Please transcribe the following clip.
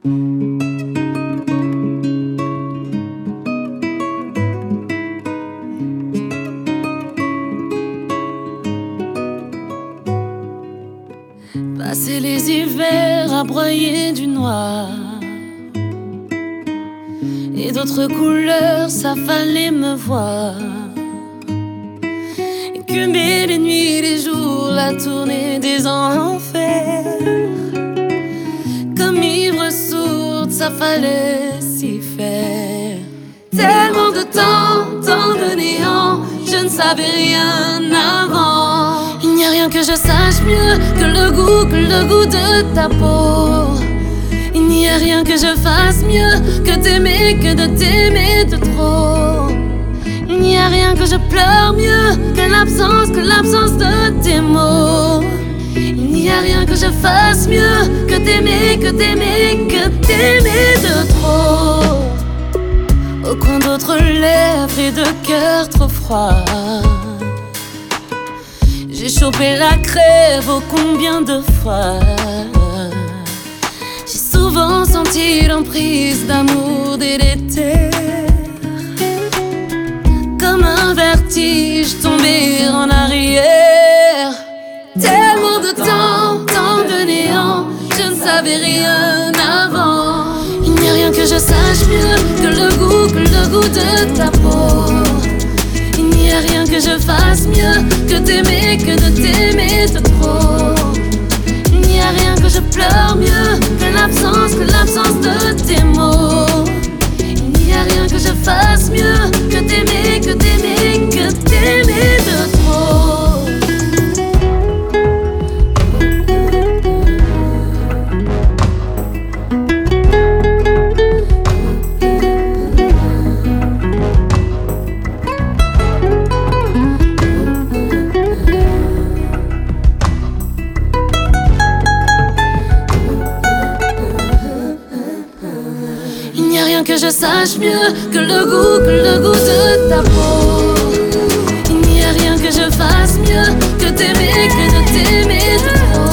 Passer les hivers à broyer du noir et d'autres couleurs, ça fallait me voir. Écumer les nuits, les jours, la tournée des enfers. Comme ivre sourde, ça fallait s'y faire. Tellement de temps, tant de néant, je ne savais rien avant. Il n'y a rien que je sache mieux que le goût de ta peau. Il n'y a rien que je fasse mieux que de t'aimer de trop. Il n'y a rien que je pleure mieux que l'absence de tes mots. Il n'y a rien que je fasse mieux que t'aimer de trop. Au coin d'autres lèvres et de cœurs trop froids, j'ai chopé la crève ô combien de fois. J'ai souvent senti l'emprise d'amour délétère. Comme un vertige tomber en arrière. Tellement de temps, tant de néant, je ne savais rien avant. Il n'y a rien que je sache mieux que le goût de ta peau. Il n'y a rien que je fasse mieux que de t'aimer de trop. Il n'y a rien que je pleure mieux que l'absence de tes mots. Il n'y a rien que je fasse mieux que t'aimer de trop. Il n'y a rien que je sache mieux que le goût de ta peau. Il n'y a rien que je fasse mieux que de t'aimer de trop.